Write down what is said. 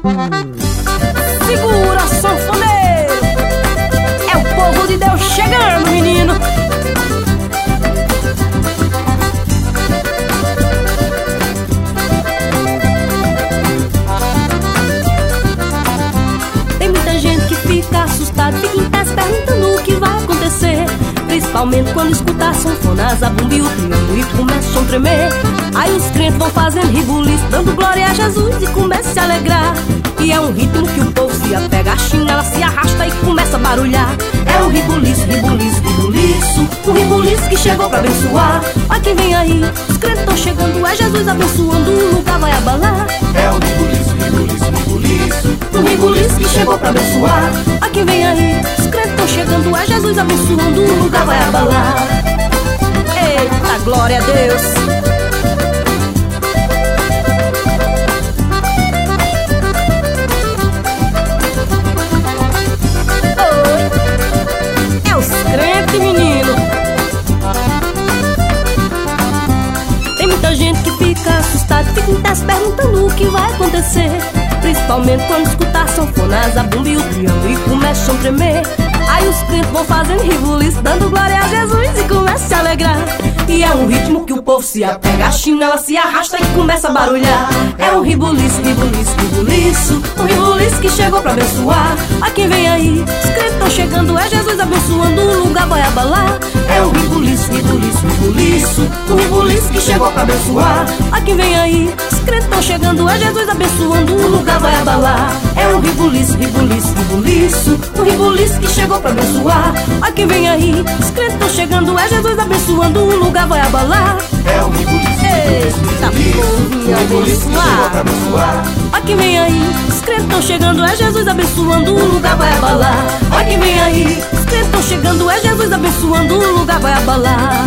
Segura, sanfoneiro, é o povo de Deus chegando, menino. Tem muita gente que fica assustada, fica em pé perguntando o que vai acontecer, principalmente quando escuta a sanfona, a zabumba e o triângulo e começam a tremer. Aí os crentes vão fazendo ribuliço, dando glória a Jesus e começam a se alegrar. E é um ritmo que o povo se apega, a chinela se arrasta e começa a barulhar. É um ribuliço, ribuliço, ribuliço, um ribuliço que chegou pra abençoar. Olha quem vem aí, os crentes estão chegando, é Jesus abençoando, o lugar vai abalar. É um ribuliço, ribuliço, ribuliço, um ribuliço que chegou pra abençoar. Olha quem vem aí, os crentes estão chegando, é Jesus abençoando, o lugar vai abalar. Eita, glória a Deus. Menino, tem muita gente que fica assustada, fica em pé perguntando o que vai acontecer, principalmente quando escutar a sanfona, a zabumba e o triângulo e começam a tremer. Aí os crentes vão fazendo ribuliço, dando glória a Jesus e começam a se alegrar. E é um ritmo que o povo se apega, a chinela se arrasta e começa a barulhar. É um ribuliço, ribuliço, ribuliço, um ribuliço que chegou pra abençoar. Olha quem vem aí, os crentes estão chegando, é Jesus abençoando, o lugar vai abalar. É um ribuliço, ribuliço, ribuliço, um ribuliço que chegou pra abençoar. Olha quem vem aí, os crentes estão chegando, é Jesus abençoando, o lugar vai abalar. É um ribuliço, ribuliço, ribuliço, um ribuliço que chegou pra abençoar. Olha quem vem aí, os crentes estão chegando, é Jesus abençoando, o lugar vai abalar. É um ribuliço, eita, povinho abençoar. Olha quem vem aí, os crentes estão chegando, é Jesus abençoando, o lugar vai abalar. Olha quem vem aí, os crentes estão chegando, é Jesus abençoando, o lugar vai abalar.